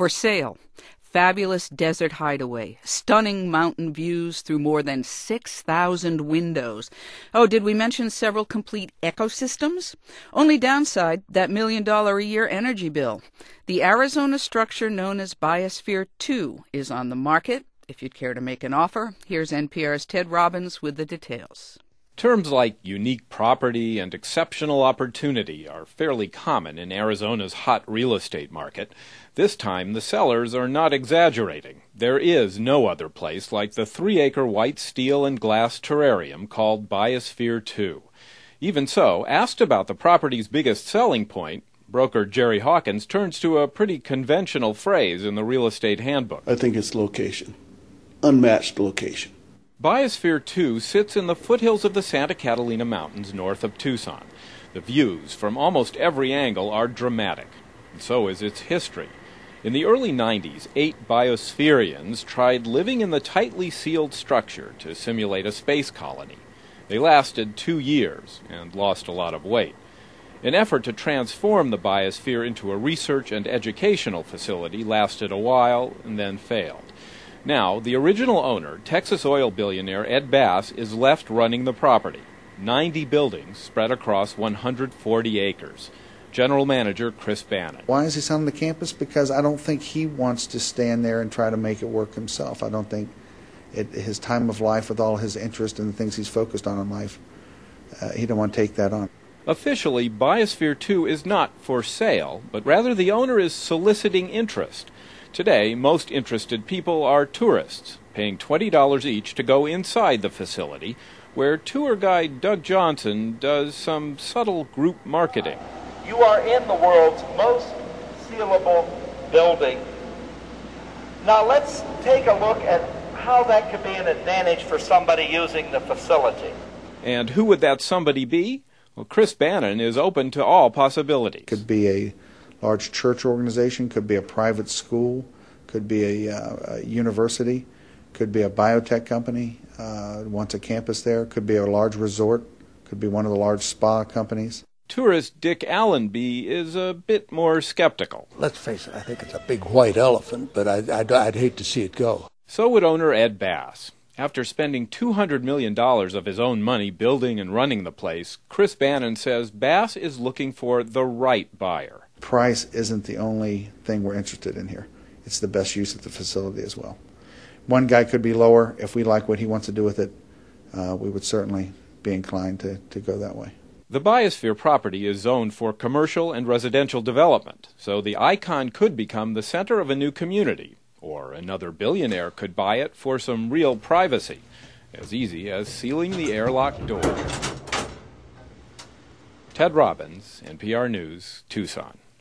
For sale, fabulous desert hideaway, stunning mountain views through more than 6,000 windows. Oh, did we mention several complete ecosystems? Only downside, that $1 million a year energy bill. The Arizona structure known as Biosphere 2 is on the market. If you'd care to make an offer, here's NPR's Ted Robbins with the details. Terms like unique property and exceptional opportunity are fairly common in Arizona's hot real estate market. This time, the sellers are not exaggerating. There is no other place like the 3-acre white steel and glass terrarium called Biosphere 2. Even so, asked about the property's biggest selling point, broker Jerry Hawkins turns to a pretty conventional phrase in the real estate handbook. I think it's location. Unmatched location. Biosphere 2 sits in the foothills of the Santa Catalina Mountains north of Tucson. The views from almost every angle are dramatic, and so is its history. In the early 90s, 8 biospherians tried living in the tightly sealed structure to simulate a space colony. They lasted 2 years and lost a lot of weight. An effort to transform the biosphere into a research and educational facility lasted a while and then failed. Now, the original owner, Texas oil billionaire Ed Bass, is left running the property. 90 buildings spread across 140 acres. General Manager Chris Bannon. Why is he selling the campus? Because I don't think he wants to stand there and try to make it work himself. I don't think his time of life, with all his interest and the things he's focused on in life, he don't want to take that on. Officially, Biosphere 2 is not for sale, but rather the owner is soliciting interest. Today, most interested people are tourists, paying $20 each to go inside the facility, where tour guide Doug Johnson does some subtle group marketing. You are in the world's most sealable building. Now let's take a look at how that could be an advantage for somebody using the facility. And who would that somebody be? Well, Chris Bannon is open to all possibilities. Could be a large church organization, could be a private school, could be a university, could be a biotech company, wants a campus there, could be a large resort, could be one of the large spa companies. Tourist Dick Allenby is a bit more skeptical. Let's face it, I think it's a big white elephant, but I'd hate to see it go. So would owner Ed Bass. After spending $200 million of his own money building and running the place, Chris Bannon says Bass is looking for the right buyer. Price isn't the only thing we're interested in here. It's the best use of the facility as well. One guy could be lower. If we like what he wants to do with it, we would certainly be inclined to go that way. The Biosphere property is zoned for commercial and residential development, so the icon could become the center of a new community, or another billionaire could buy it for some real privacy, as easy as sealing the airlock door. Ted Robbins, NPR News, Tucson.